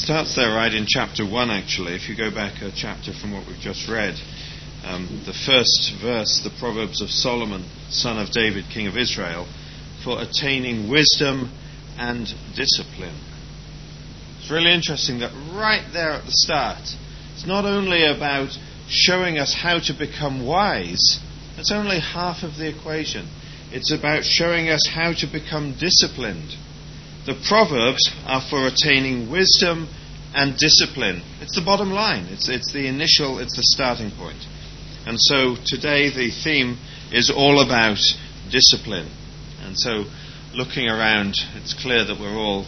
starts there right in chapter 1, actually. If you go back a chapter from what we've just read, the first verse, the Proverbs of Solomon, son of David, king of Israel, for attaining wisdom and discipline. It's really interesting that right there at the start, it's not only about showing us how to become wise. That's only half of the equation. It's about showing us how to become disciplined. The Proverbs are for attaining wisdom and discipline. It's the bottom line. It's the starting point. And so today the theme is all about discipline. And so looking around, it's clear that we're all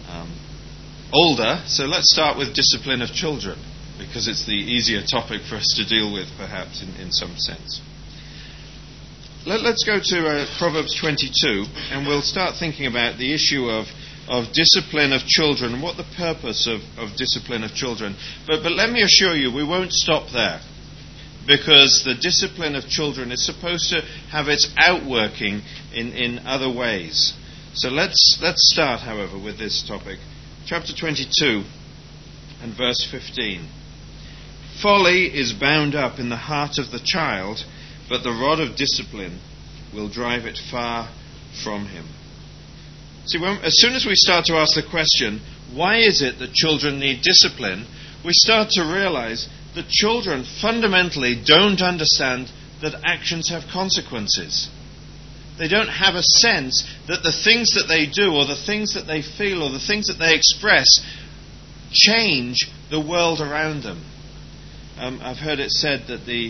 older. So let's start with discipline of children, because it's the easier topic for us to deal with, perhaps, in some sense. Let's go to Proverbs 22, and we'll start thinking about the issue of discipline of children and what the purpose of discipline of children. But let me assure you, we won't stop there, because the discipline of children is supposed to have its outworking in other ways. So let's start, however, with this topic. Chapter 22 and verse 15. Folly is bound up in the heart of the child, but the rod of discipline will drive it far from him. See, as soon as we start to ask the question, why is it that children need discipline, we start to realize that children fundamentally don't understand that actions have consequences. They don't have a sense that the things that they do, or the things that they feel, or the things that they express change the world around them. I've heard it said that the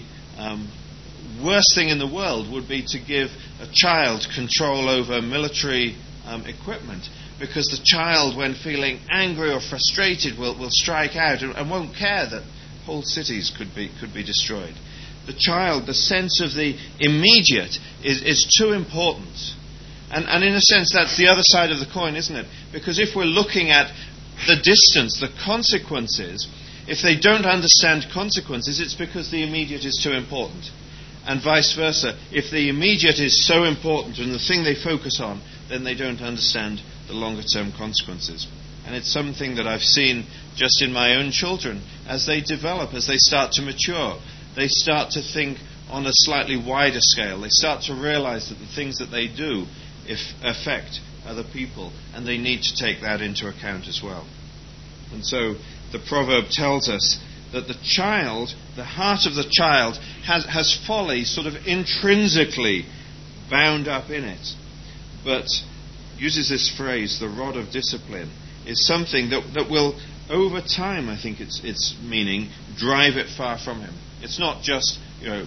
worst thing in the world would be to give a child control over military equipment, because the child, when feeling angry or frustrated, will strike out and won't care that whole cities could be destroyed. The child, the sense of the immediate is too important. And in a sense, that's the other side of the coin, isn't it? Because if we're looking at the distance, the consequences, if they don't understand consequences, it's because the immediate is too important. And vice versa. If the immediate is so important and the thing they focus on, then they don't understand the longer-term consequences. And it's something that I've seen just in my own children. As they develop, as they start to mature, they start to think on a slightly wider scale. They start to realize that the things that they do affect other people, and they need to take that into account as well. And so the proverb tells us that the child, the heart of the child, has folly sort of intrinsically bound up in it. But uses this phrase, the rod of discipline, is something that will, over time, I think its meaning, drive it far from him. It's not just,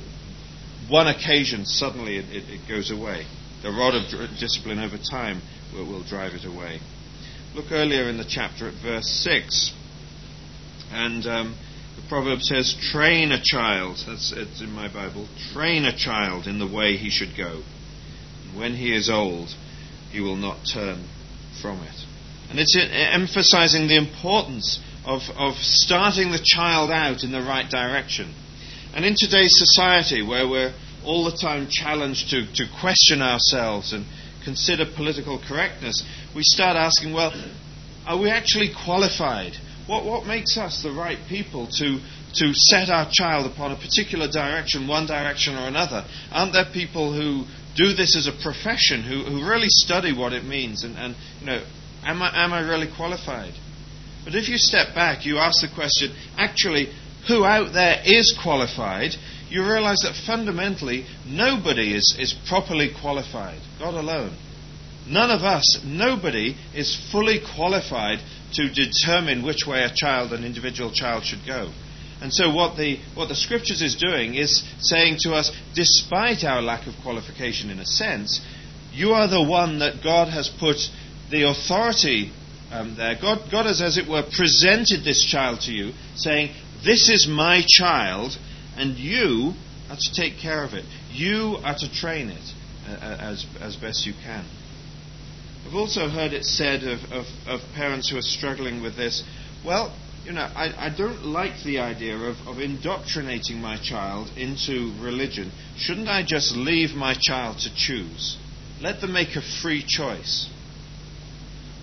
one occasion suddenly it goes away. The rod of discipline over time will drive it away. Look earlier in the chapter at verse 6. And the proverb says, train a child. It's in my Bible. Train a child in the way he should go. And when he is old, he will not turn from it. And it's emphasizing the importance of starting the child out in the right direction. And in today's society, where we're all the time challenged to question ourselves and consider political correctness, we start asking, well, are we actually qualified? What makes us the right people to set our child upon a particular direction, one direction or another? Aren't there people who do this as a profession, who really study what it means? And am I really qualified? But if you step back, you ask the question, actually, who out there is qualified? You realize that fundamentally, nobody is properly qualified. God alone. None of us, nobody is fully qualified to determine which way an individual child should go. And so what the Scriptures is doing is saying to us, despite our lack of qualification in a sense, you are the one that God has put the authority there. God has, as it were, presented this child to you, saying, this is my child, and you are to take care of it. You are to train it as best you can. I've also heard it said of parents who are struggling with this, well, I don't like the idea of indoctrinating my child into religion. Shouldn't I just leave my child to choose? Let them make a free choice.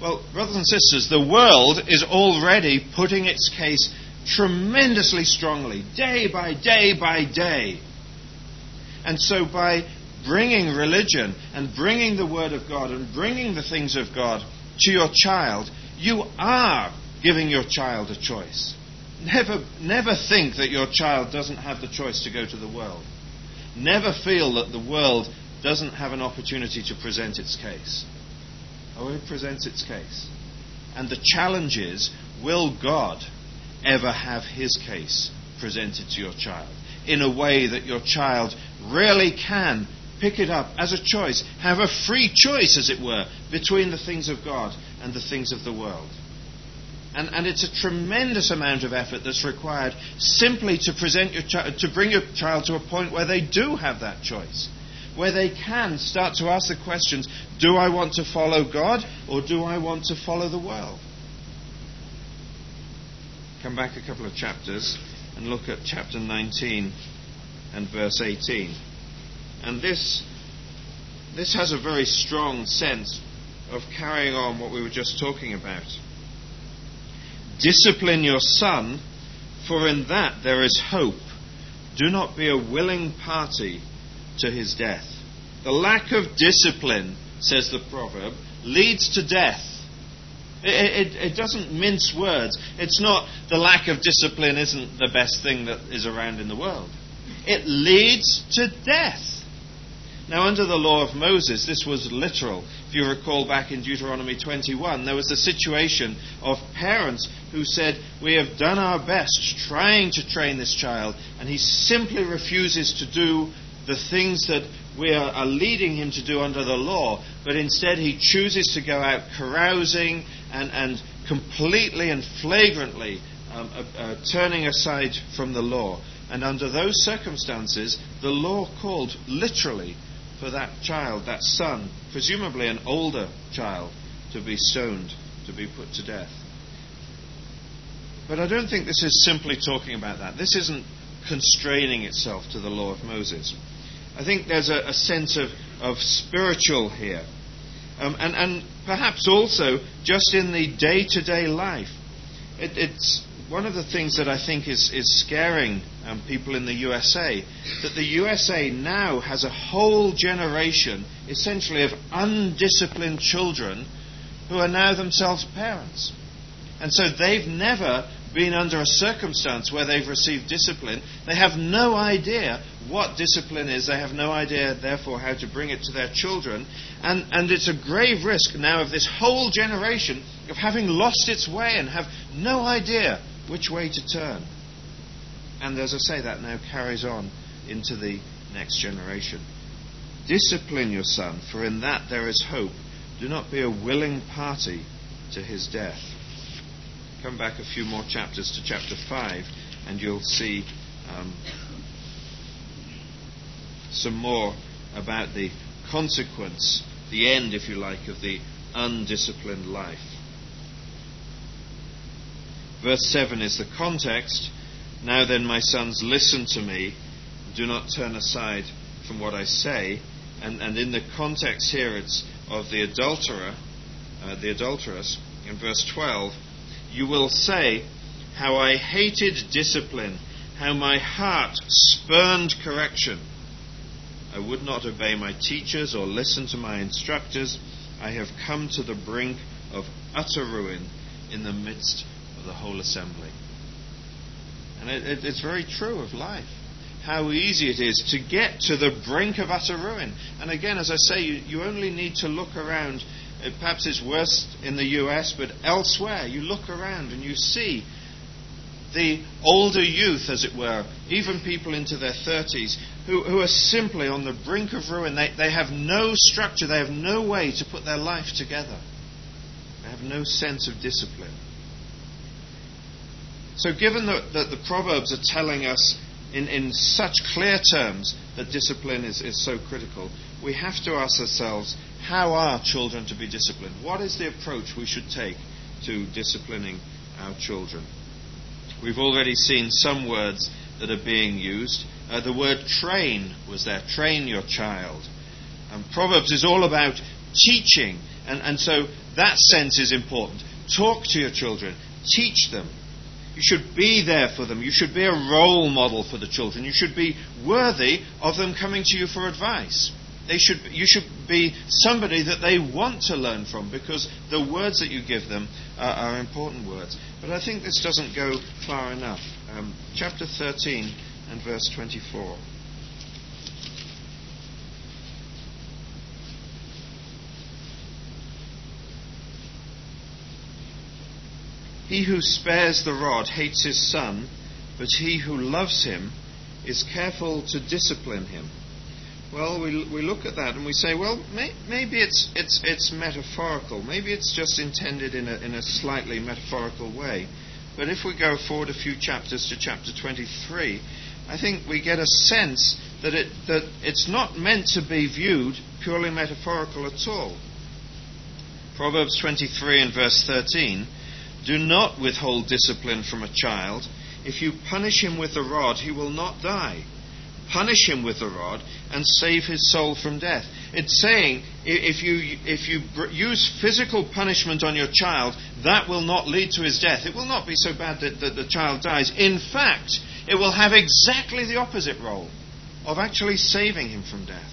Well, brothers and sisters, the world is already putting its case tremendously strongly, day by day by day. And so by bringing religion and bringing the Word of God and bringing the things of God to your child, you are giving your child a choice. Never think that your child doesn't have the choice to go to the world. Never feel that the world doesn't have an opportunity to present its case. Oh, it presents its case. And the challenge is, will God ever have His case presented to your child in a way that your child really can pick it up as a choice, have a free choice, as it were, between the things of God and the things of the world? And it's a tremendous amount of effort that's required simply to to bring your child to a point where they do have that choice, where they can start to ask the questions, do I want to follow God or do I want to follow the world? Come back a couple of chapters and look at chapter 19 and verse 18. And this has a very strong sense of carrying on what we were just talking about. Discipline your son, for in that there is hope. Do not be a willing party to his death. The lack of discipline, says the proverb, leads to death. It doesn't mince words. It's not the lack of discipline isn't the best thing that is around in the world. It leads to death. Now, under the law of Moses, this was literal. If you recall back in Deuteronomy 21, there was the situation of parents who said, we have done our best trying to train this child, and he simply refuses to do the things that we are leading him to do under the law, but instead he chooses to go out carousing and completely and flagrantly turning aside from the law. And under those circumstances, the law called literally for that child, that son, presumably an older child, to be stoned, to be put to death. But I don't think this is simply talking about that. This isn't constraining itself to the law of Moses. I think there's a sense of spiritual here. And perhaps also just in the day-to-day life. It's one of the things that I think is scaring people in the USA, that the USA now has a whole generation, essentially, of undisciplined children who are now themselves parents. And so they've never been under a circumstance where they've received discipline. They have no idea what discipline is. They have no idea, therefore, how to bring it to their children. And it's a grave risk now of this whole generation of having lost its way and have no idea which way to turn. And as I say, that now carries on into the next generation. Discipline your son, for in that there is hope. Do not be a willing party to his death. Come back a few more chapters to chapter 5 and you'll see some more about the consequence, the end, if you like, of the undisciplined life. Verse 7 is the context. Now then, my sons, listen to me. Do not turn aside from what I say. And in the context here, it's of the adulterer, the adulteress. In verse 12, you will say, how I hated discipline, how my heart spurned correction. I would not obey my teachers or listen to my instructors. I have come to the brink of utter ruin in the midst of the whole assembly. And it's very true of life. How easy it is to get to the brink of utter ruin. And again, as I say, you only need to look around. Perhaps it's worse in the US, but elsewhere, you look around and you see the older youth, as it were, even people into their 30s, who are simply on the brink of ruin. They have no structure, they have no way to put their life together. They have no sense of discipline. So given that the Proverbs are telling us in such clear terms that discipline is so critical, we have to ask ourselves, how are children to be disciplined? What is the approach we should take to disciplining our children? We've already seen some words that are being used. The word train was there. Train your child. Proverbs is all about teaching. And so that sense is important. Talk to your children. Teach them. You should be there for them. You should be a role model for the children. You should be worthy of them coming to you for advice. You should be somebody that they want to learn from, because the words that you give them are important words. But I think this doesn't go far enough. Chapter 13 and verse 24. He who spares the rod hates his son, but he who loves him is careful to discipline him. Well, we look at that and we say, well, maybe it's metaphorical. Maybe it's just intended in a slightly metaphorical way. But if we go forward a few chapters to chapter 23, I think we get a sense that it's not meant to be viewed purely metaphorical at all. Proverbs 23 and verse 13, do not withhold discipline from a child. If you punish him with the rod, he will not die. Punish him with the rod and save his soul from death. It's saying if you use physical punishment on your child, that will not lead to his death. It will not be so bad that the child dies. In fact, it will have exactly the opposite role of actually saving him from death.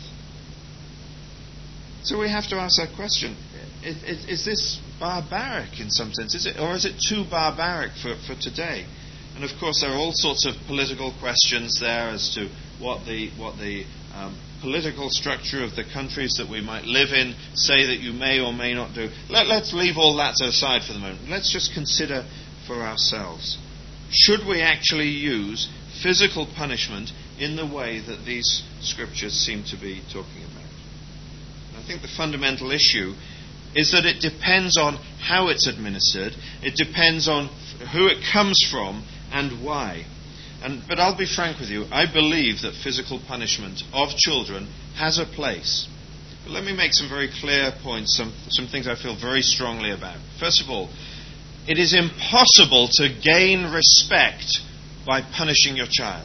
So we have to ask that question. Is this barbaric in some sense? Or is it too barbaric for today? And of course there are all sorts of political questions there as to what the political structure of the countries that we might live in say that you may or may not do. Let's leave all that aside for the moment. Let's just consider for ourselves. Should we actually use physical punishment in the way that these scriptures seem to be talking about? I think the fundamental issue is that it depends on how it's administered, it depends on who it comes from and why. But I'll be frank with you, I believe that physical punishment of children has a place. But let me make some very clear points, some things I feel very strongly about. First of all, it is impossible to gain respect by punishing your child.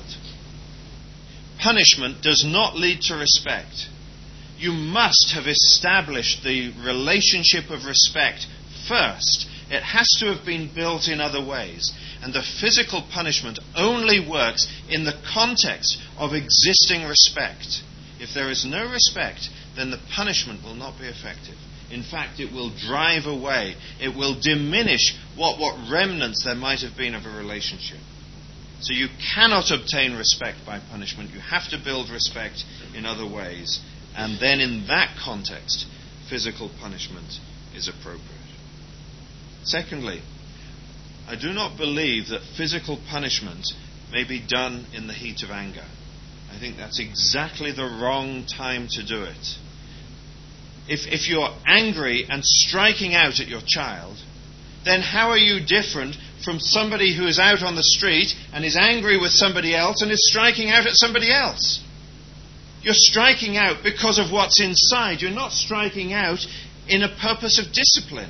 Punishment does not lead to respect. You must have established the relationship of respect first. It has to have been built in other ways. And the physical punishment only works in the context of existing respect. If there is no respect, then the punishment will not be effective. In fact, it will drive away, it will diminish what remnants there might have been of a relationship. So you cannot obtain respect by punishment. You have to build respect in other ways. And then in that context, physical punishment is appropriate. Secondly, I do not believe that physical punishment may be done in the heat of anger. I think that's exactly the wrong time to do it. If you're angry and striking out at your child, then how are you different from somebody who is out on the street and is angry with somebody else and is striking out at somebody else? You're striking out because of what's inside. You're not striking out in a purpose of discipline.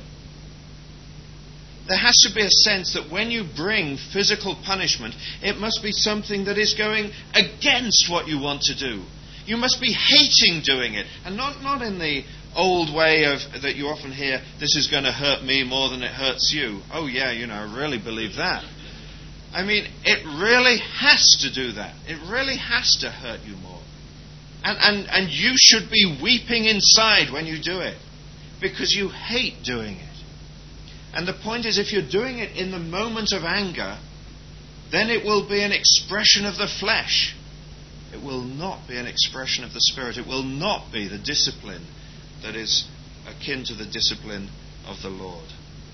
There has to be a sense that when you bring physical punishment, it must be something that is going against what you want to do. You must be hating doing it, and not in the old way of that you often hear, this is going to hurt me more than it hurts you. Oh yeah, I really believe that. I mean, it really has to do that. It really has to hurt you more. And you should be weeping inside when you do it, because you hate doing it. And the point is, if you're doing it in the moment of anger, then it will be an expression of the flesh. It will not be an expression of the Spirit. It will not be the discipline that is akin to the discipline of the Lord.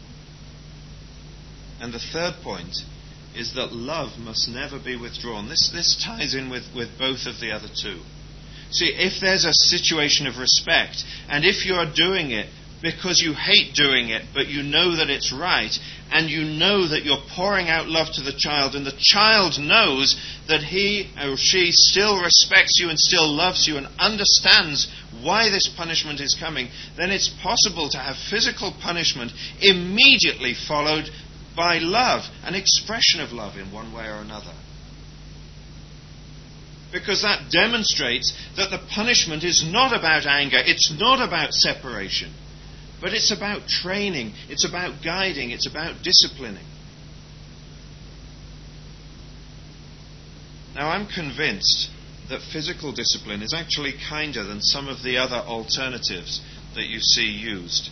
And the third point is that love must never be withdrawn. This ties in with both of the other two. See, if there's a situation of respect, and if you are doing it because you hate doing it, but you know that it's right, and you know that you're pouring out love to the child, and the child knows that he or she still respects you and still loves you and understands why this punishment is coming, then it's possible to have physical punishment immediately followed by love, an expression of love in one way or another. because that demonstrates that the punishment is not about anger, it's not about separation, but it's about training, it's about guiding, it's about disciplining. Now, I'm convinced that physical discipline is actually kinder than some of the other alternatives that you see used.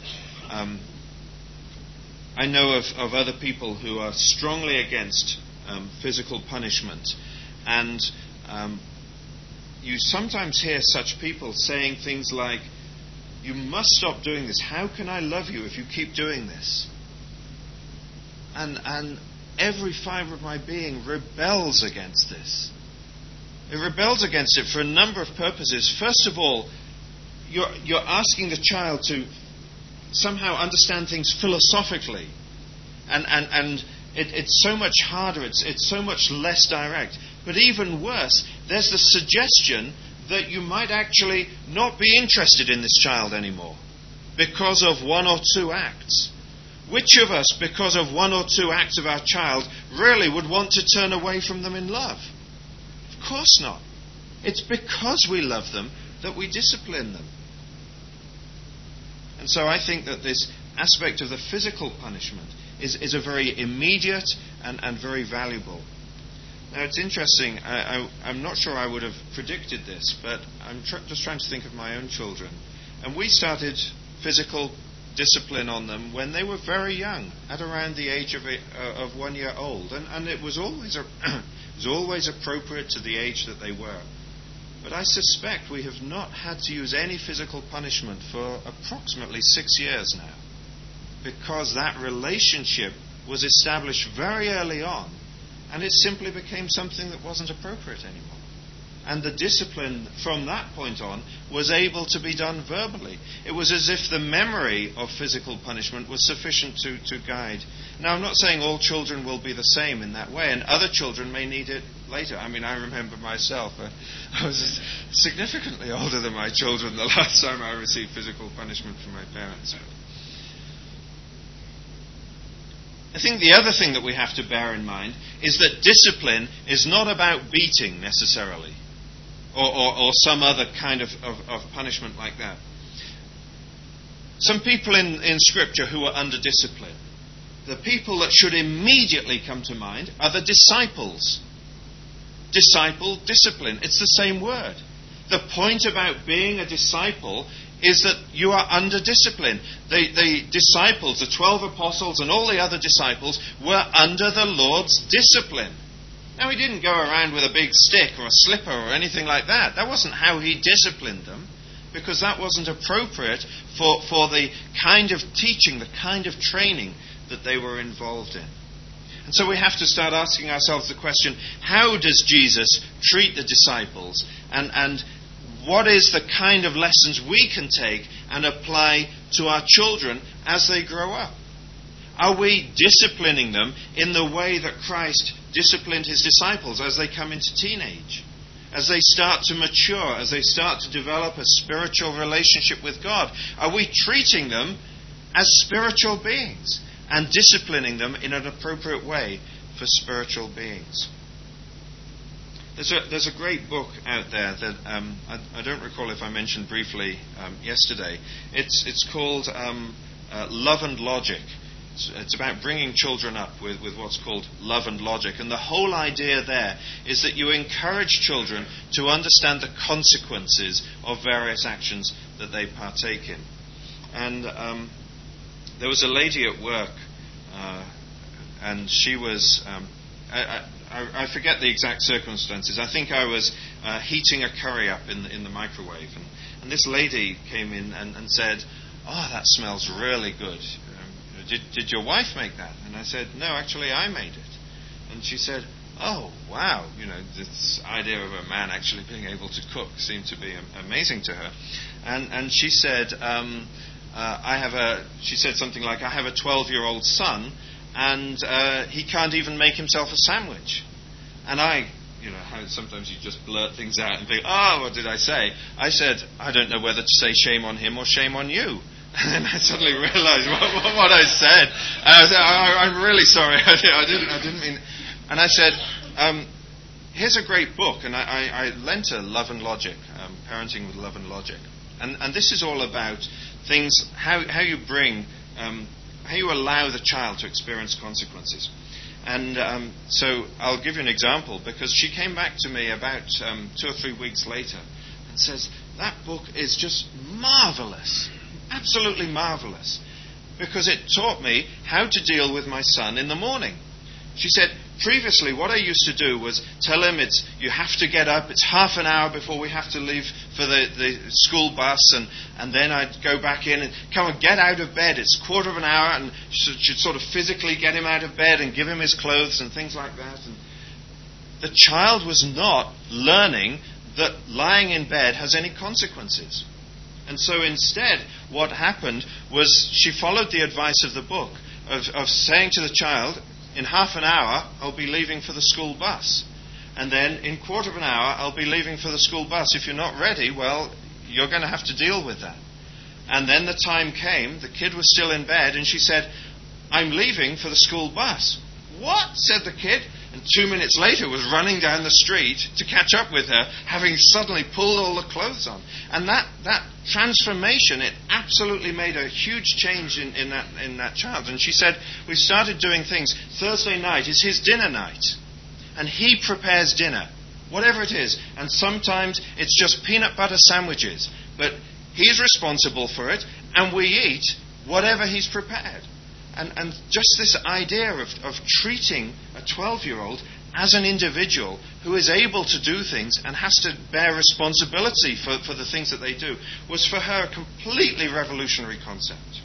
I know of other people who are strongly against physical punishment, and you sometimes hear such people saying things like, "You must stop doing this. How can I love you if you keep doing this?" And every fibre of my being rebels against this. It rebels against it for a number of purposes. First of all, you're asking the child to somehow understand things philosophically, and it's so much harder, it's so much less direct. But even worse, there's the suggestion that you might actually not be interested in this child anymore because of one or two acts. Which of us, because of one or two acts of our child, really would want to turn away from them in love? Of course not. It's because we love them that we discipline them. And so I think that this aspect of the physical punishment is a very immediate and very valuable. Now, it's interesting, I'm not sure I would have predicted this, but I'm just trying to think of my own children. And we started physical discipline on them when they were very young, at around the age of 1 year old. And it was always appropriate to the age that they were. But I suspect we have not had to use any physical punishment for approximately 6 years now, because that relationship was established very early on, and it simply became something that wasn't appropriate anymore. And the discipline from that point on was able to be done verbally. It was as if the memory of physical punishment was sufficient to guide. Now, I'm not saying all children will be the same in that way, and other children may need it later. I mean, I remember myself, I was significantly older than my children the last time I received physical punishment from my parents. I think the other thing that we have to bear in mind is that discipline is not about beating necessarily, or some other kind of punishment like that. Some people in Scripture who are under discipline, the people that should immediately come to mind are the disciples. Disciple, discipline, it's the same word. The point about being a disciple is that you are under discipline. The disciples, the 12 apostles and all the other disciples, were under the Lord's discipline. Now, he didn't go around with a big stick or a slipper or anything like that. That wasn't how he disciplined them, because that wasn't appropriate for the kind of teaching, the kind of training that they were involved in. And so we have to start asking ourselves the question, how does Jesus treat the disciples? And what is the kind of lessons we can take and apply to our children as they grow up? Are we disciplining them in the way that Christ disciplined his disciples as they come into teenage? As they start to mature, as they start to develop a spiritual relationship with God? Are we treating them as spiritual beings and disciplining them in an appropriate way for spiritual beings? There's a great book out there that I don't recall if I mentioned briefly yesterday. It's called Love and Logic. It's about bringing children up with what's called love and logic. And the whole idea there is that you encourage children to understand the consequences of various actions that they partake in. And there was a lady at work, and she was... I forget the exact circumstances. I think I was heating a curry up in the microwave. And this lady came in and said, "Oh, that smells really good. Did your wife make that?" And I said, "No, actually I made it." And she said, "Oh, wow, this idea of a man actually being able to cook seemed to be amazing to her." And she said, she said something like, "I have a 12-year-old son, and he can't even make himself a sandwich." And how sometimes you just blurt things out and think, "Oh, what did I say?" I said, "I don't know whether to say shame on him or shame on you." And I suddenly realized what I said. I said, "I'm really sorry. I didn't mean..." And I said, here's a great book, and I lent her Love and Logic, Parenting with Love and Logic. And this is all about things, how you bring, how you allow the child to experience consequences. And so I'll give you an example, because she came back to me about 2 or 3 weeks later and says, that book is just marvelous, absolutely marvelous, because it taught me how to deal with my son in the morning. She said, previously what I used to do was tell him you have to get up, it's half an hour before we have to leave for the school bus, and then I'd go back in and come and get out of bed, it's a quarter of an hour, and she'd sort of physically get him out of bed and give him his clothes and things like that. And the child was not learning that lying in bed has any consequences. And so instead, what happened was she followed the advice of the book of saying to the child, in half an hour, I'll be leaving for the school bus. And then in quarter of an hour, I'll be leaving for the school bus. If you're not ready, well, you're going to have to deal with that. And then the time came, the kid was still in bed, and she said, I'm leaving for the school bus. What? Said the kid. And 2 minutes later was running down the street to catch up with her, having suddenly pulled all the clothes on. And that transformation, it absolutely made a huge change in that child. And she said, we've started doing things. Thursday night is his dinner night. And he prepares dinner, whatever it is. And sometimes it's just peanut butter sandwiches. But he's responsible for it, and we eat whatever he's prepared. And just this idea of treating a 12-year-old as an individual who is able to do things and has to bear responsibility for the things that they do was for her a completely revolutionary concept.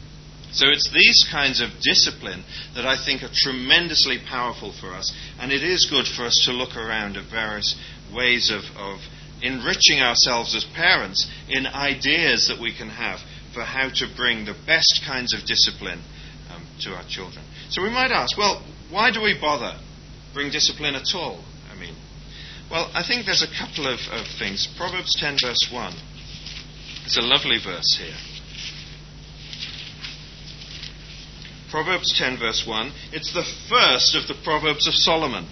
So it's these kinds of discipline that I think are tremendously powerful for us, and it is good for us to look around at various ways of enriching ourselves as parents in ideas that we can have for how to bring the best kinds of discipline to our children. So we might ask, well, why do we bother bring discipline at all? Well, I think there's a couple of things. Proverbs 10 verse 1. It's a lovely verse here. Proverbs 10 verse 1. It's the first of the Proverbs of Solomon.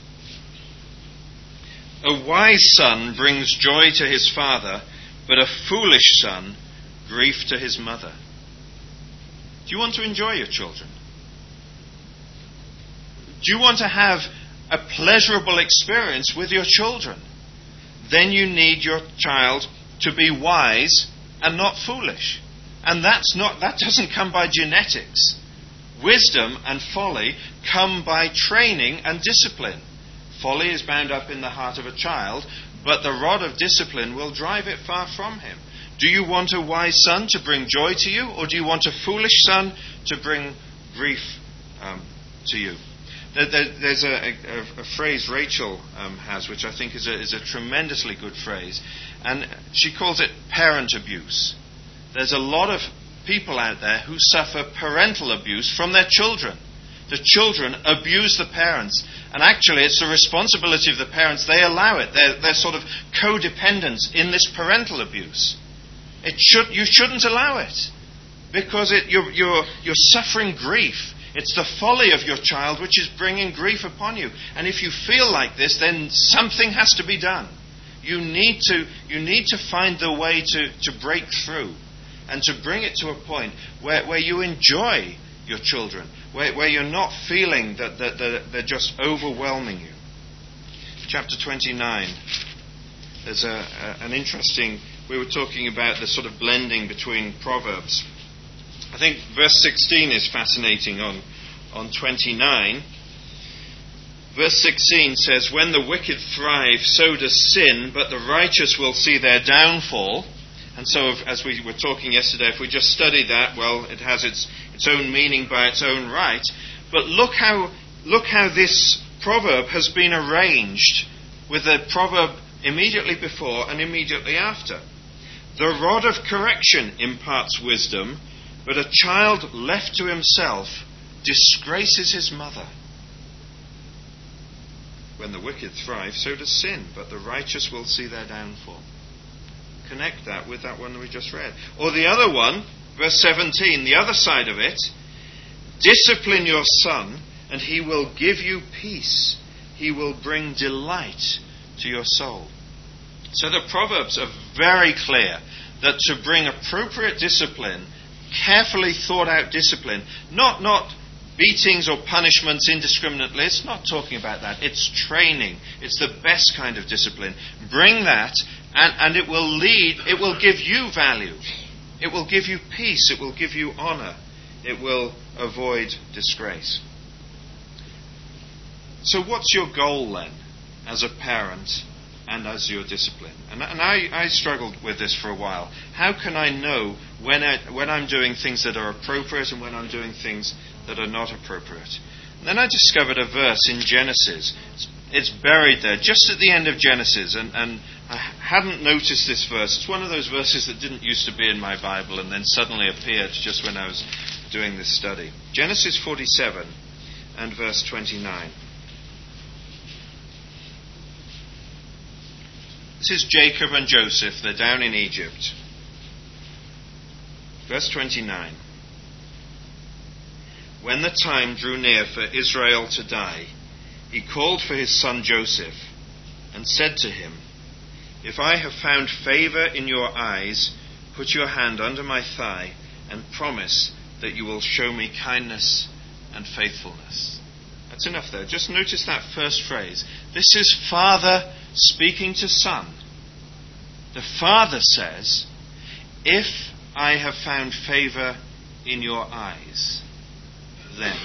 A wise son brings joy to his father, but a foolish son grief to his mother. Do you want to enjoy your children? Do you want to have a pleasurable experience with your children? Then you need your child to be wise and not foolish. And that doesn't come by genetics. Wisdom and folly come by training and discipline. Folly is bound up in the heart of a child, but the rod of discipline will drive it far from him. Do you want a wise son to bring joy to you, or do you want a foolish son to bring grief to you? There's a phrase Rachel has, which I think is a tremendously good phrase, and she calls it parent abuse. There's a lot of people out there who suffer parental abuse from their children. The children abuse the parents, and actually it's the responsibility of the parents. They allow it. They're sort of codependents in this parental abuse. You shouldn't allow it, because you're suffering grief. It's the folly of your child which is bringing grief upon you. And if you feel like this, then something has to be done. You need to find the way to break through and to bring it to a point where you enjoy your children, where you're not feeling that they're just overwhelming you. Chapter 29. There's an interesting... We were talking about the sort of blending between Proverbs. I think verse 16 is fascinating on 29. Verse 16 says, when the wicked thrive, so does sin, but the righteous will see their downfall. And so, as we were talking yesterday, if we just study that, well, it has its own meaning by its own right. But look how this proverb has been arranged with the proverb immediately before and immediately after. The rod of correction imparts wisdom, but a child left to himself disgraces his mother. When the wicked thrive, so does sin, but the righteous will see their downfall. Connect that with that one that we just read. Or the other one, verse 17, the other side of it. Discipline your son, and he will give you peace. he will bring delight to your soul. So the Proverbs are very clear that to bring appropriate discipline, carefully thought out discipline, not beatings or punishments indiscriminately, it's not talking about that. It's training. It's the best kind of discipline. Bring that, and it will give you value. It will give you peace. It will give you honor. It will avoid disgrace. So what's your goal then, as a parent and as your discipline? And I struggled with this for a while. How can I know when I'm doing things that are appropriate and when I'm doing things that are not appropriate? And then I discovered a verse in Genesis. It's buried there, just at the end of Genesis, and I hadn't noticed this verse. It's one of those verses that didn't used to be in my Bible and then suddenly appeared just when I was doing this study. Genesis 47 and verse 29. This is Jacob and Joseph. They're down in Egypt. Verse 29. When the time drew near for Israel to die, he called for his son Joseph and said to him, "If I have found favor in your eyes, put your hand under my thigh and promise that you will show me kindness and faithfulness." That's enough there. Just notice that first phrase. This is Father speaking to Son. The Father says, "If I have found favor in your eyes, then."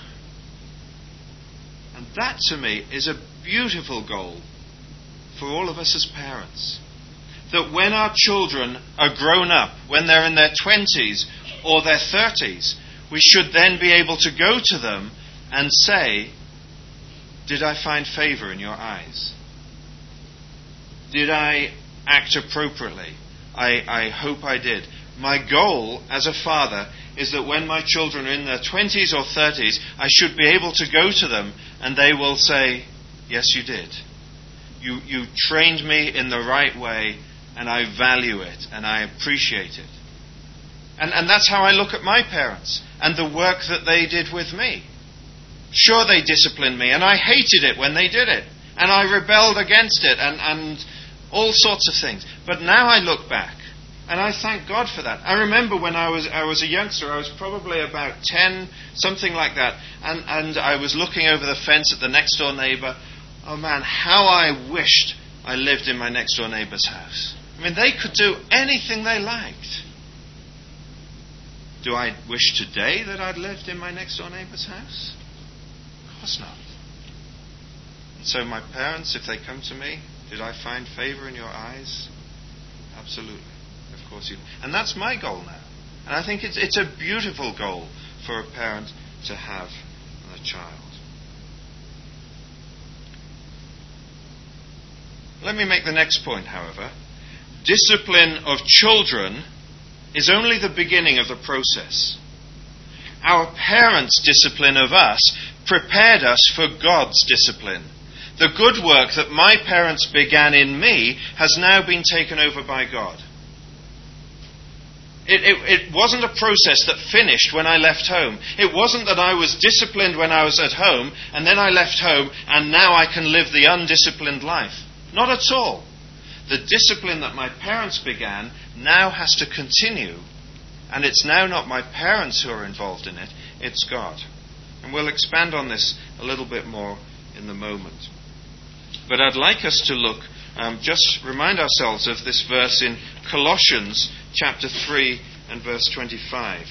And that to me is a beautiful goal for all of us as parents. That when our children are grown up, when they're in their 20s or their 30s, we should then be able to go to them and say, "Did I find favor in your eyes? Did I act appropriately? I hope I did." My goal as a father is that when my children are in their 20s or 30s, I should be able to go to them and they will say, "Yes, you did. You trained me in the right way and I value it and I appreciate it." And that's how I look at my parents and the work that they did with me. Sure, they disciplined me and I hated it when they did it and I rebelled against it and all sorts of things. But now I look back and I thank God for that. I remember when I was a youngster, I was probably about 10, something like that, and I was looking over the fence at the next door neighbour. Oh man, how I wished I lived in my next door neighbour's house. I mean, they could do anything they liked. Do I wish today that I'd lived in my next door neighbour's house? Of course not. And so my parents, if they come to me, "Did I find favour in your eyes?" Absolutely. Of course you do. And that's my goal now. And I think it's a beautiful goal for a parent to have on a child. Let me make the next point, however. Discipline of children is only the beginning of the process. Our parents' discipline of us prepared us for God's discipline. The good work that my parents began in me has now been taken over by God. It wasn't a process that finished when I left home. It wasn't that I was disciplined when I was at home and then I left home and now I can live the undisciplined life. Not at all. The discipline that my parents began now has to continue, and it's now not my parents who are involved in it, it's God. And we'll expand on this a little bit more in the moment. But I'd like us to look, just remind ourselves of this verse in Colossians chapter 3 and verse 25.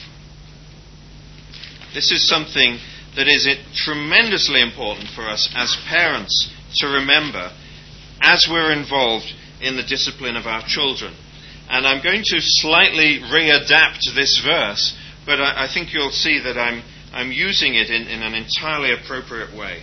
This is something that is tremendously important for us as parents to remember as we're involved in the discipline of our children. And I'm going to slightly readapt this verse, but I think you'll see that I'm using it in an entirely appropriate way.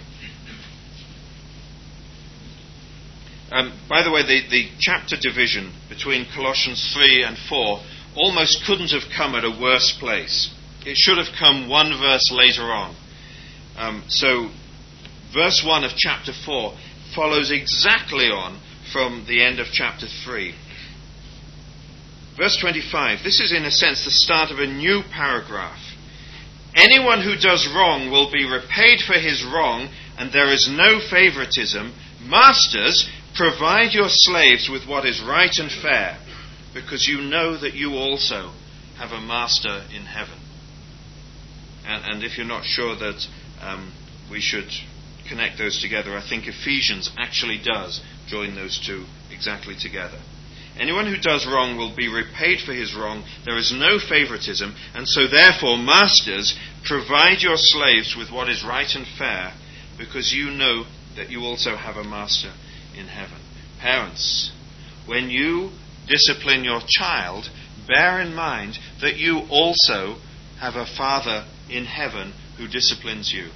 By the way, the chapter division between Colossians 3 and 4 almost couldn't have come at a worse place. It should have come one verse later on. So verse 1 of chapter 4 follows exactly on from the end of chapter 3. Verse 25, this is in a sense the start of a new paragraph. Anyone who does wrong will be repaid for his wrong and there is no favoritism. Masters, provide your slaves with what is right and fair, because you know that you also have a master in heaven. And if you're not sure that we should connect those together, I think Ephesians actually does join those two exactly together. Anyone who does wrong will be repaid for his wrong. There is no favoritism, and so therefore, masters, provide your slaves with what is right and fair, because you know that you also have a master in heaven. Parents, when you discipline your child, bear in mind that you also have a Father in heaven who disciplines you.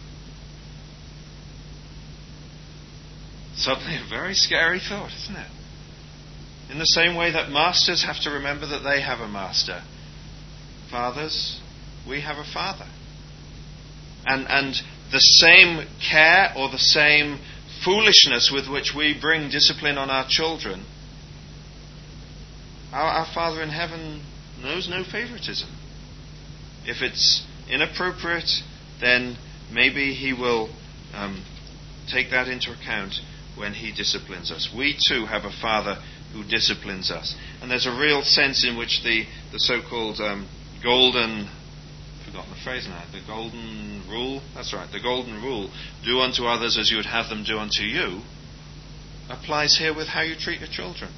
Suddenly a very scary thought, isn't it? In the same way that masters have to remember that they have a master, fathers, we have a Father. And the same care or the same foolishness with which we bring discipline on our children, our Father in heaven knows no favoritism. If it's inappropriate, then maybe He will take that into account when He disciplines us. We too have a Father who disciplines us. And there's a real sense in which the so-called golden, I've forgotten the phrase now, the golden rule, that's right, the golden rule, do unto others as you would have them do unto you, applies here with how you treat your children.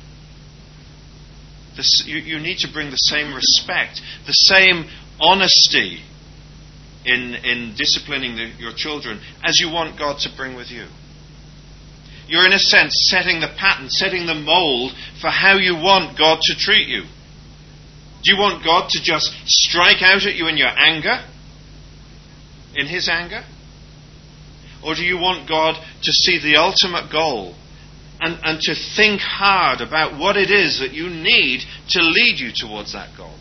You need to bring the same respect, the same honesty in disciplining your children as you want God to bring with you. You're in a sense setting the pattern, setting the mold for how you want God to treat you. Do you want God to just strike out at you in your anger? In His anger? Or do you want God to see the ultimate goal and to think hard about what it is that you need to lead you towards that goal?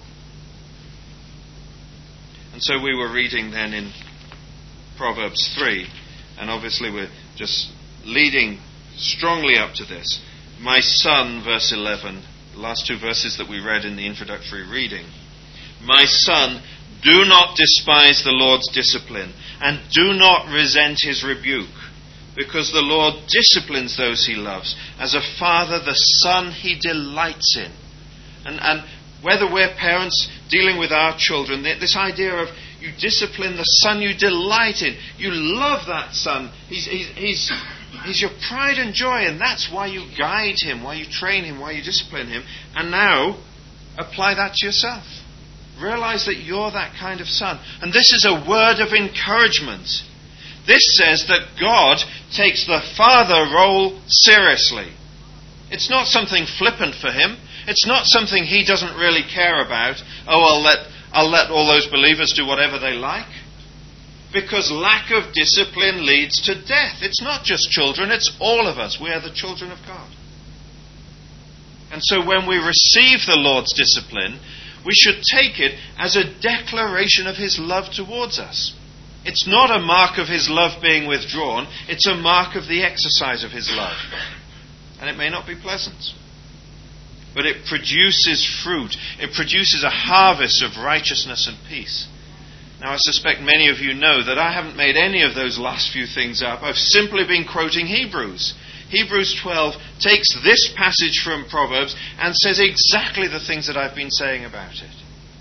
And so we were reading then in Proverbs 3, and obviously we're just leading strongly up to this. My son, verse 11, the last two verses that we read in the introductory reading. My son, do not despise the Lord's discipline, and do not resent His rebuke, because the Lord disciplines those He loves. As a father, the son He delights in. And whether we're parents dealing with our children, this idea of you discipline the son you delight in. You love that son. He's your pride and joy, and that's why you guide him, why you train him, why you discipline him. And now, apply that to yourself. Realize that you're that kind of son. And this is a word of encouragement. This says that God takes the father role seriously. It's not something flippant for Him. It's not something He doesn't really care about. Oh, I'll let all those believers do whatever they like. Because lack of discipline leads to death. It's not just children, it's all of us. We are the children of God. And so when we receive the Lord's discipline, we should take it as a declaration of His love towards us. It's not a mark of His love being withdrawn, it's a mark of the exercise of His love. And it may not be pleasant, but it produces fruit. It produces a harvest of righteousness and peace. Now, I suspect many of you know that I haven't made any of those last few things up. I've simply been quoting Hebrews. Hebrews 12 takes this passage from Proverbs and says exactly the things that I've been saying about it.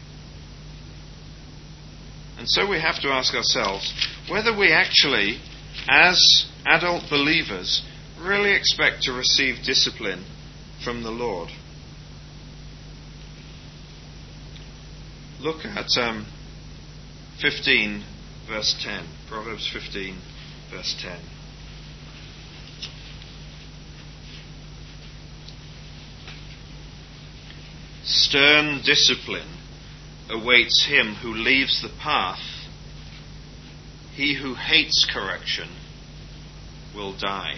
And so we have to ask ourselves whether we actually, as adult believers, really expect to receive discipline from the Lord. Look at 15 verse 10. Proverbs 15 verse 10. Stern discipline awaits him who leaves the path. He who hates correction will die.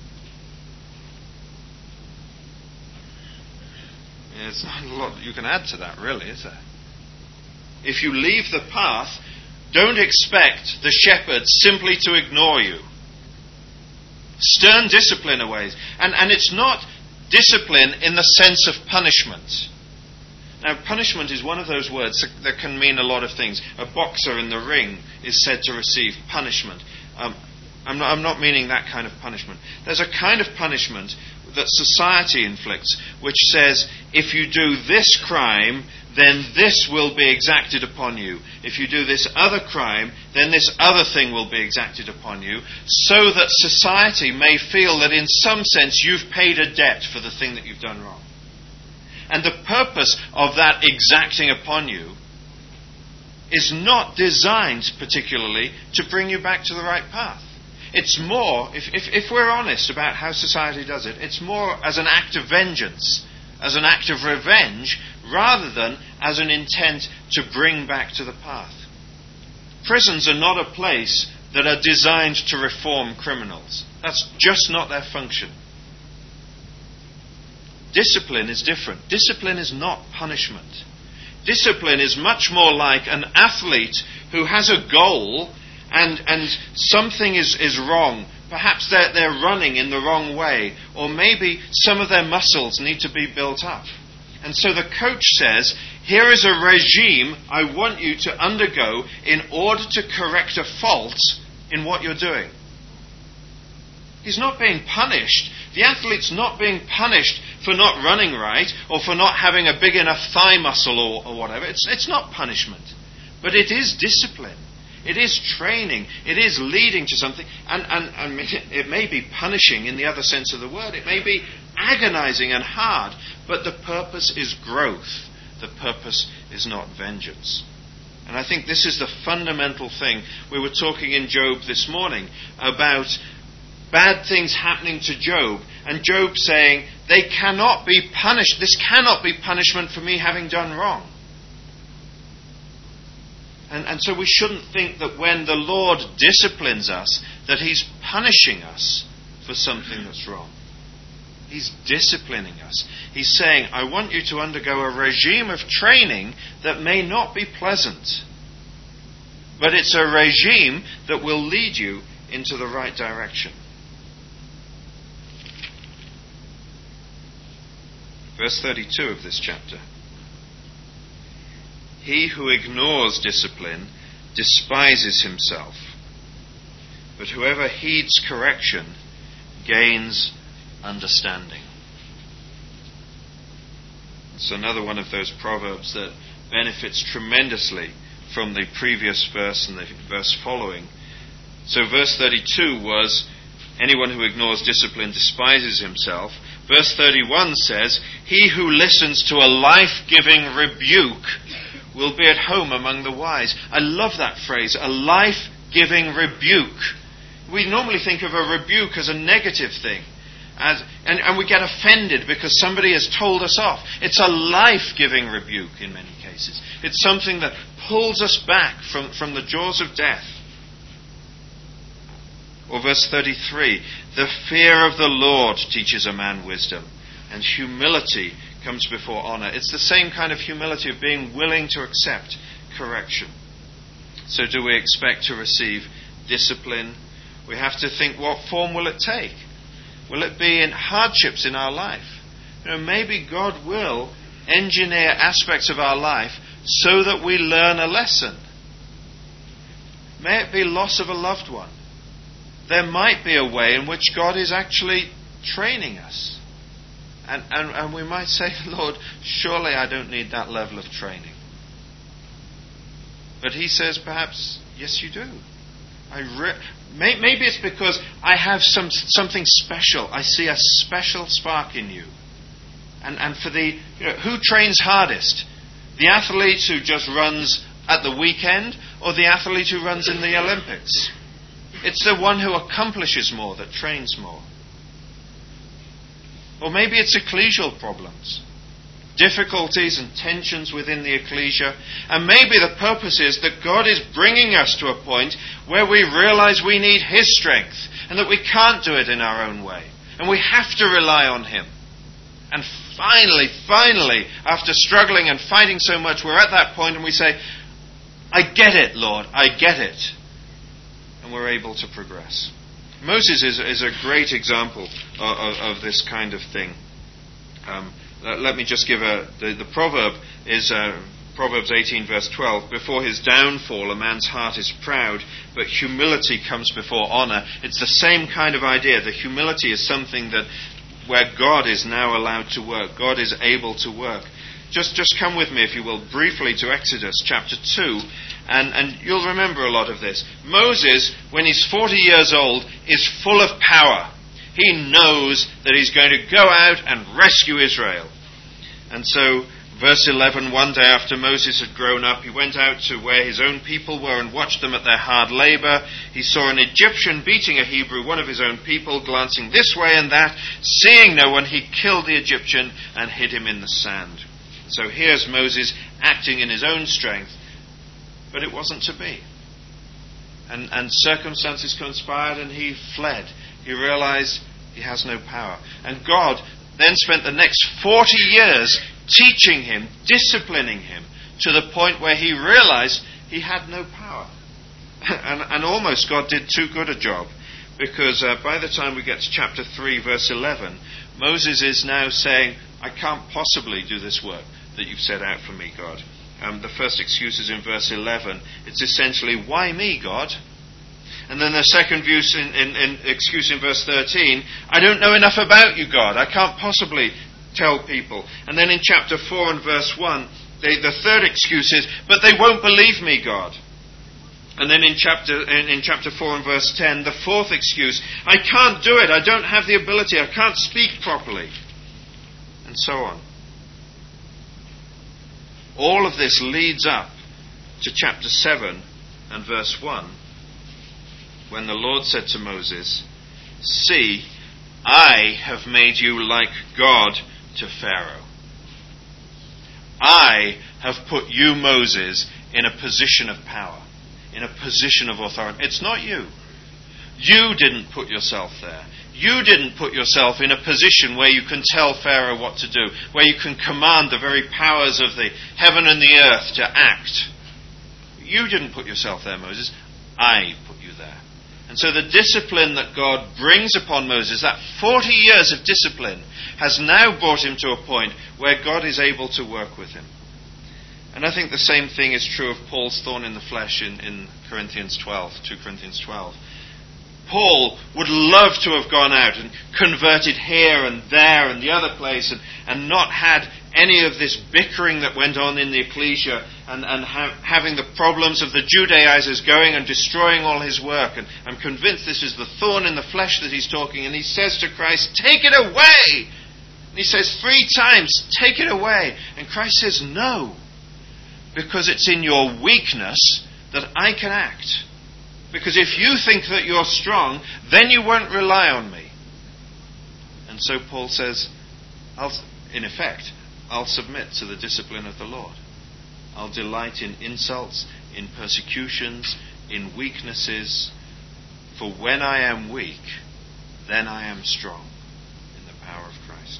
There's not a lot you can add to that, really, is there? If you leave the path, don't expect the shepherd simply to ignore you. Stern discipline awaits. And it's not discipline in the sense of punishment. Now, punishment is one of those words that can mean a lot of things. A boxer in the ring is said to receive punishment. I'm not meaning that kind of punishment. There's a kind of punishment that society inflicts, which says, if you do this crime, then this will be exacted upon you. If you do this other crime, then this other thing will be exacted upon you, so that society may feel that in some sense you've paid a debt for the thing that you've done wrong. And the purpose of that exacting upon you is not designed particularly to bring you back to the right path. It's more, if we're honest about how society does it, it's more as an act of vengeance, as an act of revenge, rather than as an intent to bring back to the path. Prisons are not a place that are designed to reform criminals. That's just not their function. Discipline is different. Discipline is not punishment. Discipline is much more like an athlete who has a goal and something is wrong. Perhaps they're running in the wrong way, or maybe some of their muscles need to be built up. And so the coach says, here is a regime I want you to undergo in order to correct a fault in what you're doing. He's not being punished. The athlete's not being punished for not running right or for not having a big enough thigh muscle or whatever. It's not punishment. But it is discipline. It is training. It is leading to something. And it may be punishing in the other sense of the word. It may be agonizing and hard. But the purpose is growth. The purpose is not vengeance. And I think this is the fundamental thing. We were talking in Job this morning about bad things happening to Job, and Job saying, they cannot be punished. This cannot be punishment for me having done wrong. And so we shouldn't think that when the Lord disciplines us, that He's punishing us for something that's wrong. He's disciplining us. He's saying, I want you to undergo a regime of training that may not be pleasant, but it's a regime that will lead you into the right direction. Verse 32 of this chapter. He who ignores discipline despises himself, but whoever heeds correction gains understanding. It's another one of those proverbs that benefits tremendously from the previous verse and the verse following. So verse 32 was, anyone who ignores discipline despises himself. Verse 31 says, he who listens to a life-giving rebuke will be at home among the wise. I love that phrase, a life-giving rebuke. We normally think of a rebuke as a negative thing. And we get offended because somebody has told us off. It's a life-giving rebuke in many cases. It's something that pulls us back from the jaws of death. Or verse 33, the fear of the Lord teaches a man wisdom, and humility comes before honor. It's the same kind of humility of being willing to accept correction. So do we expect to receive discipline? We have to think, what form will it take? Will it be in hardships in our life? Maybe God will engineer aspects of our life so that we learn a lesson. May it be loss of a loved one. There might be a way in which God is actually training us. And we might say, Lord, surely I don't need that level of training. But He says, perhaps, yes you do. Maybe it's because I have something special. I see a special spark in you. And for who trains hardest? The athlete who just runs at the weekend, or the athlete who runs in the Olympics? It's the one who accomplishes more that trains more. Or maybe it's ecclesial problems, difficulties and tensions within the ecclesia. And maybe the purpose is that God is bringing us to a point where we realize we need His strength and that we can't do it in our own way. And we have to rely on Him. And finally, after struggling and fighting so much, we're at that point and we say, I get it, Lord, I get it. And we're able to progress. Moses is a great example of this kind of thing. Let me just give the proverb is Proverbs 18 verse 12, before his downfall a man's heart is proud, but humility comes before honor. It's the same kind of idea. The humility is something that where God is now allowed to work. God is able to work. Just come with me, if you will, briefly to Exodus chapter 2, and you'll remember a lot of this. Moses, when he's 40 years old, is full of power. He knows that he's going to go out and rescue Israel. And so, verse 11, one day after Moses had grown up, he went out to where his own people were and watched them at their hard labor. He saw an Egyptian beating a Hebrew, one of his own people, glancing this way and that. Seeing no one, he killed the Egyptian and hid him in the sand. So here's Moses acting in his own strength, but it wasn't to be. And circumstances conspired and he fled. He realized he has no power. And God then spent the next 40 years teaching him, disciplining him, to the point where he realized he had no power. And almost God did too good a job, because by the time we get to chapter 3, verse 11, Moses is now saying, I can't possibly do this work that you've set out for me, God. The first excuse is in verse 11. It's essentially, why me, God? And then the second excuse in verse 13, I don't know enough about you, God. I can't possibly tell people. And then in chapter 4 and verse 1, the third excuse is, but they won't believe me, God. And then in chapter 4 and verse 10, the fourth excuse, I can't do it. I don't have the ability. I can't speak properly. And so on. All of this leads up to chapter 7 and verse 1, when the Lord said to Moses, see, I have made you like God to Pharaoh. I have put you, Moses, in a position of power, in a position of authority. It's not you. You didn't put yourself there. You didn't put yourself in a position where you can tell Pharaoh what to do, where you can command the very powers of the heaven and the earth to act. You didn't put yourself there, Moses. I put you there. And so the discipline that God brings upon Moses, that 40 years of discipline, has now brought him to a point where God is able to work with him. And I think the same thing is true of Paul's thorn in the flesh in Corinthians 12, 2 Corinthians 12. Paul would love to have gone out and converted here and there and the other place and not had any of this bickering that went on in the ecclesia and having the problems of the Judaizers going and destroying all his work. And I'm convinced this is the thorn in the flesh that he's talking. And he says to Christ, take it away! And he says 3 times, take it away. And Christ says, no, because it's in your weakness that I can act. Because if you think that you're strong, then you won't rely on me. And so Paul says, in effect, I'll submit to the discipline of the Lord. I'll delight in insults, in persecutions, in weaknesses. For when I am weak, then I am strong in the power of Christ.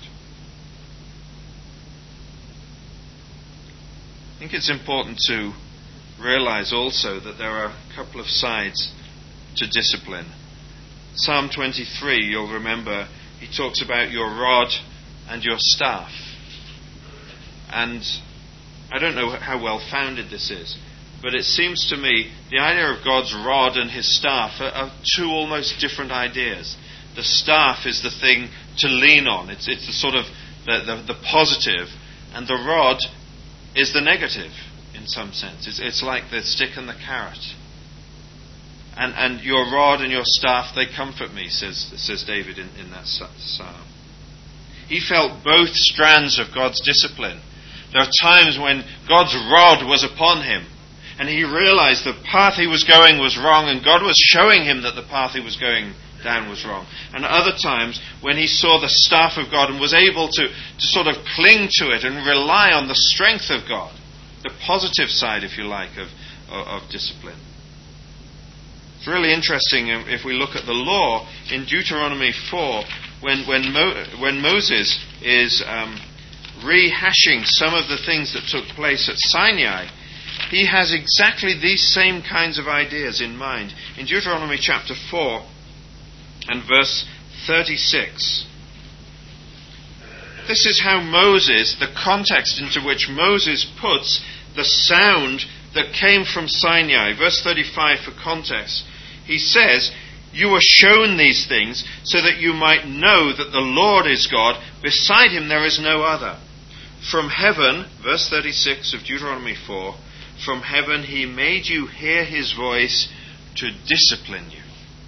I think it's important to realize also that there are a couple of sides to discipline. Psalm 23, you'll remember, he talks about your rod and your staff. And I don't know how well founded this is, but it seems to me the idea of God's rod and his staff are two almost different ideas. The staff is the thing to lean on. It's the sort of the positive, and the rod is the negative. In some sense, it's like the stick and the carrot. And your rod and your staff, they comfort me, says David in that psalm. He felt both strands of God's discipline. There are times when God's rod was upon him, and he realized the path he was going was wrong, and God was showing him that the path he was going down was wrong. And other times when he saw the staff of God and was able to sort of cling to it and rely on the strength of God. The positive side, if you like, of discipline. It's really interesting if we look at the law in Deuteronomy 4, when Moses is rehashing some of the things that took place at Sinai. He has exactly these same kinds of ideas in mind. In Deuteronomy chapter 4 and verse 36, this is how Moses, the context into which Moses puts the sound that came from Sinai. Verse 35 for context. He says, "You were shown these things so that you might know that the Lord is God. Beside him there is no other. From heaven," verse 36 of Deuteronomy 4, "from heaven he made you hear his voice to discipline you."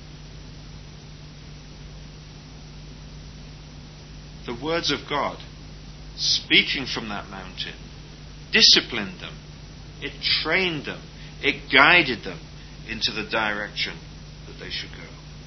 The words of God, speaking from that mountain, disciplined them. It trained them. It guided them into the direction that they should go.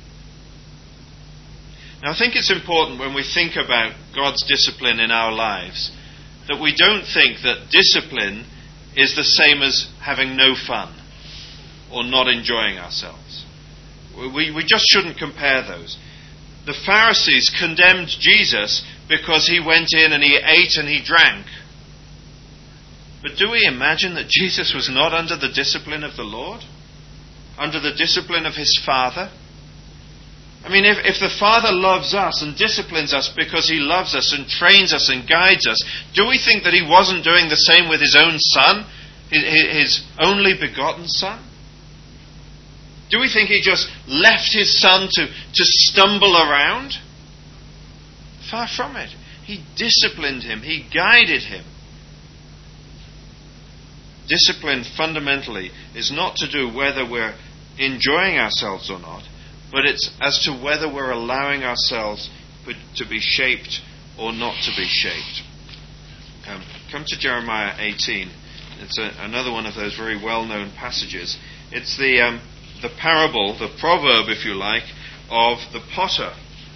Now I think it's important when we think about God's discipline in our lives that we don't think that discipline is the same as having no fun or not enjoying ourselves. We just shouldn't compare those. The Pharisees condemned Jesus because he went in and he ate and he drank. But do we imagine that Jesus was not under the discipline of the Lord? Under the discipline of his Father? I mean, if the Father loves us and disciplines us because he loves us and trains us and guides us, do we think that he wasn't doing the same with his own Son, his only begotten Son? Do we think he just left his Son to stumble around? Far from it. He disciplined him. He guided him. Discipline fundamentally is not to do whether we're enjoying ourselves or not, but it's as to whether we're allowing ourselves to be shaped or not to be shaped. Come to Jeremiah 18. It's another one of those very well-known passages. It's the parable, the proverb, if you like, of the potter.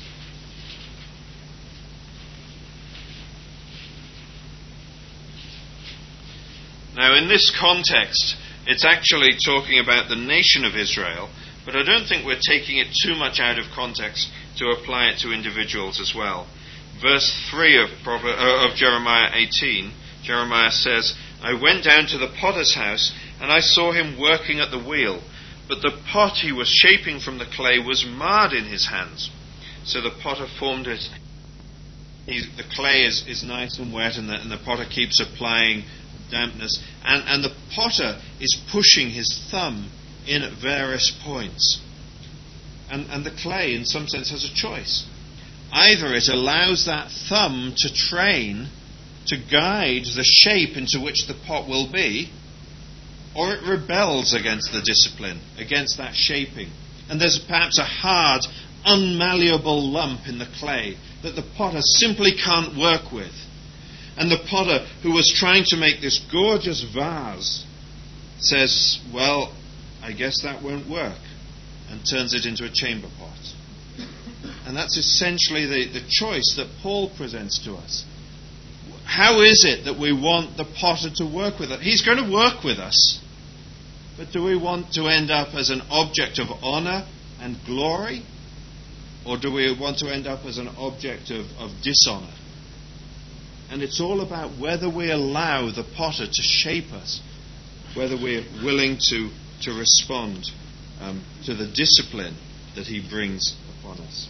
Now, in this context, it's actually talking about the nation of Israel, but I don't think we're taking it too much out of context to apply it to individuals as well. Verse 3 of Jeremiah 18, Jeremiah says, "I went down to the potter's house, and I saw him working at the wheel, but the pot he was shaping from the clay was marred in his hands. So the potter formed it." The clay is nice and wet, and the potter keeps applying dampness, and the potter is pushing his thumb in at various points. And the clay, in some sense, has a choice. Either it allows that thumb to train, to guide the shape into which the pot will be, or it rebels against the discipline, against that shaping. And there's perhaps a hard, unmalleable lump in the clay that the potter simply can't work with. And the potter, who was trying to make this gorgeous vase, says, "Well, I guess that won't work," and turns it into a chamber pot. And that's essentially the choice that Paul presents to us. How is it that we want the potter to work with us? He's going to work with us. But do we want to end up as an object of honor and glory? Or do we want to end up as an object of dishonor? And it's all about whether we allow the potter to shape us, whether we're willing to respond to the discipline that he brings upon us.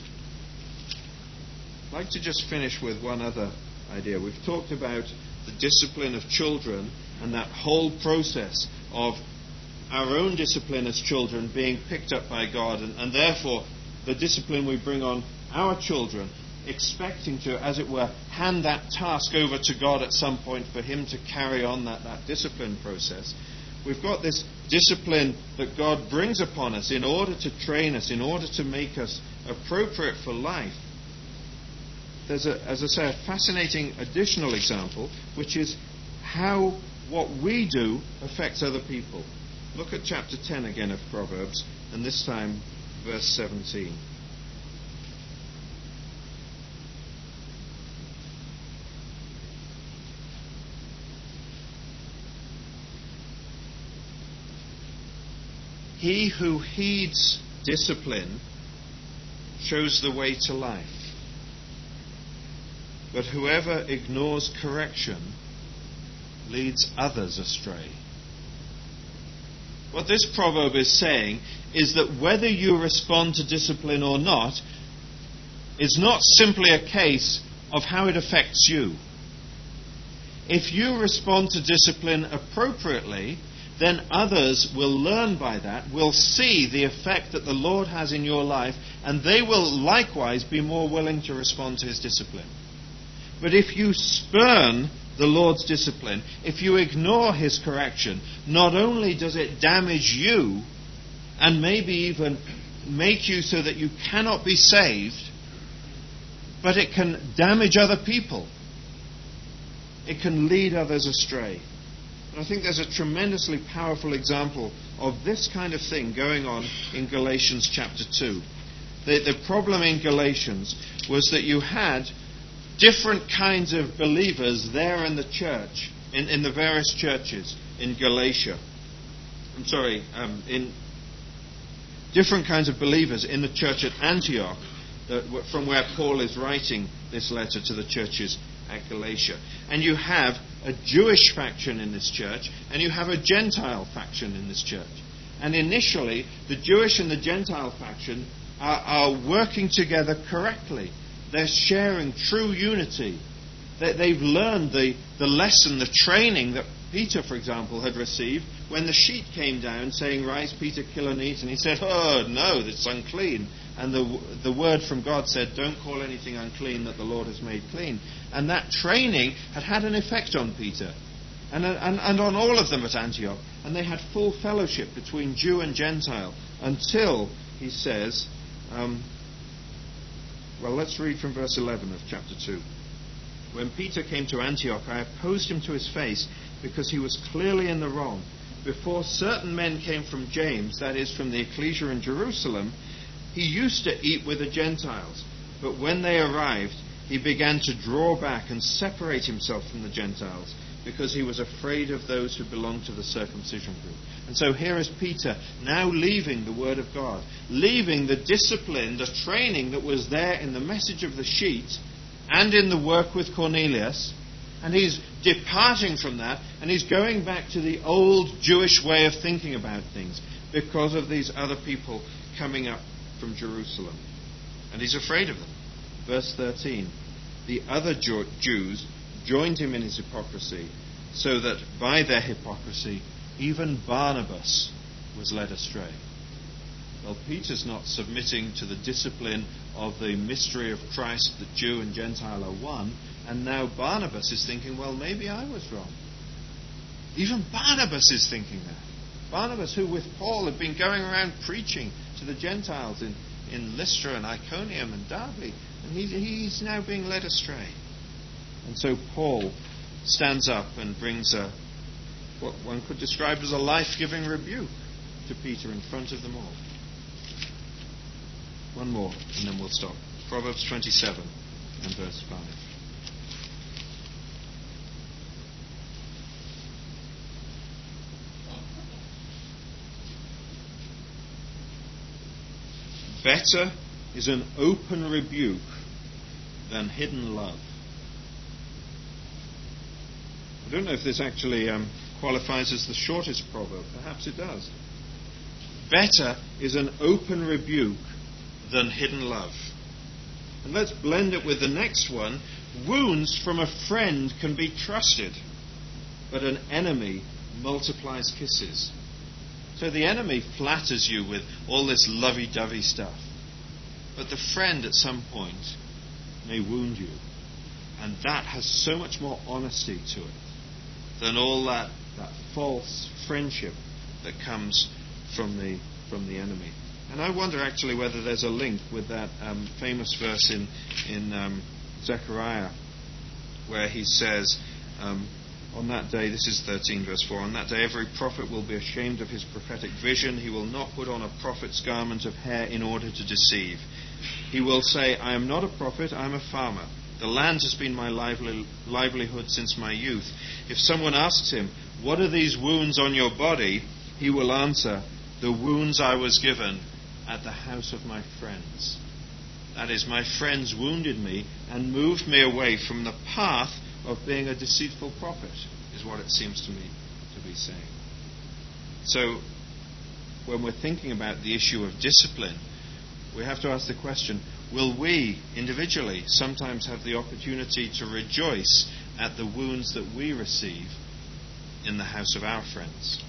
I'd like to just finish with one other idea. We've talked about the discipline of children and that whole process of our own discipline as children being picked up by God, and therefore the discipline we bring on our children, expecting to, as it were, hand that task over to God at some point for him to carry on that discipline process. We've got this discipline that God brings upon us in order to train us, in order to make us appropriate for life. There's, as I say, a fascinating additional example, which is how what we do affects other people. Look at chapter 10 again of Proverbs, and this time verse 17. He who heeds discipline shows the way to life, but whoever ignores correction leads others astray. What this proverb is saying is that whether you respond to discipline or not is not simply a case of how it affects you. if you respond to discipline appropriately, then others will learn by that, will see the effect that the Lord has in your life, and they will likewise be more willing to respond to His discipline. But if you spurn the Lord's discipline, if you ignore His correction, not only does it damage you, and maybe even make you so that you cannot be saved, but it can damage other people. It can lead others astray. And I think there's a tremendously powerful example of this kind of thing going on in Galatians chapter 2. The problem in Galatians was that you had different kinds of believers there in the church, in the various churches in Galatia. In different kinds of believers in the church at Antioch, from where Paul is writing this letter to the churches at Galatia. And you have a Jewish faction in this church, and you have a Gentile faction in this church. And initially, the Jewish and the Gentile faction are working together correctly. They're sharing true unity. They've learned the lesson, the training that Peter, for example, had received when the sheet came down saying, "Rise, Peter, kill and eat." And he said, "Oh, no, it's unclean." And the word from God said, "Don't call anything unclean that the Lord has made clean." And that training had an effect on Peter and on all of them at Antioch. And they had full fellowship between Jew and Gentile until, he says, let's read from verse 11 of chapter 2. "When Peter came to Antioch, I opposed him to his face because he was clearly in the wrong. Before certain men came from James, that is, from the ecclesia in Jerusalem, he used to eat with the Gentiles. But when they arrived, he began to draw back and separate himself from the Gentiles because he was afraid of those who belonged to the circumcision group." And so here is Peter now leaving the Word of God, leaving the discipline, the training that was there in the message of the sheet and in the work with Cornelius, and he's departing from that, and he's going back to the old Jewish way of thinking about things because of these other people coming up from Jerusalem. And he's afraid of them. Verse 13, "The other Jews joined him in his hypocrisy, so that by their hypocrisy even Barnabas was led astray." Well, Peter's not submitting to the discipline of the mystery of Christ that Jew and Gentile are one, and now Barnabas is thinking, well, maybe I was wrong. Even Barnabas is thinking that. Barnabas, who with Paul had been going around preaching to the Gentiles in Lystra and Iconium and Derbe, and he's now being led astray. And so Paul stands up and brings what one could describe as a life-giving rebuke to Peter in front of them all. One more, and then we'll stop. Proverbs 27 and verse 5. "Better is an open rebuke than hidden love." I don't know if this actually qualifies as the shortest proverb. Perhaps it does. Better is an open rebuke than hidden love. And let's blend it with the next one. Wounds from a friend can be trusted, but an enemy multiplies kisses. So the enemy flatters you with all this lovey-dovey stuff, but the friend at some point may wound you, and that has so much more honesty to it than all that false friendship that comes from the enemy. And I wonder actually whether there's a link with that famous verse in Zechariah where he says, on that day, this is 13 verse 4, "On that day every prophet will be ashamed of his prophetic vision. He will not put on a prophet's garment of hair in order to deceive. He will say, I am not a prophet, I am a farmer. The land has been my livelihood since my youth. If someone asks him, what are these wounds on your body? He will answer, the wounds I was given at the house of my friends." That is, my friends wounded me and moved me away from the path of being a deceitful prophet, is what it seems to me to be saying. So, when we're thinking about the issue of discipline, we have to ask the question, will we individually sometimes have the opportunity to rejoice at the wounds that we receive in the house of our friends.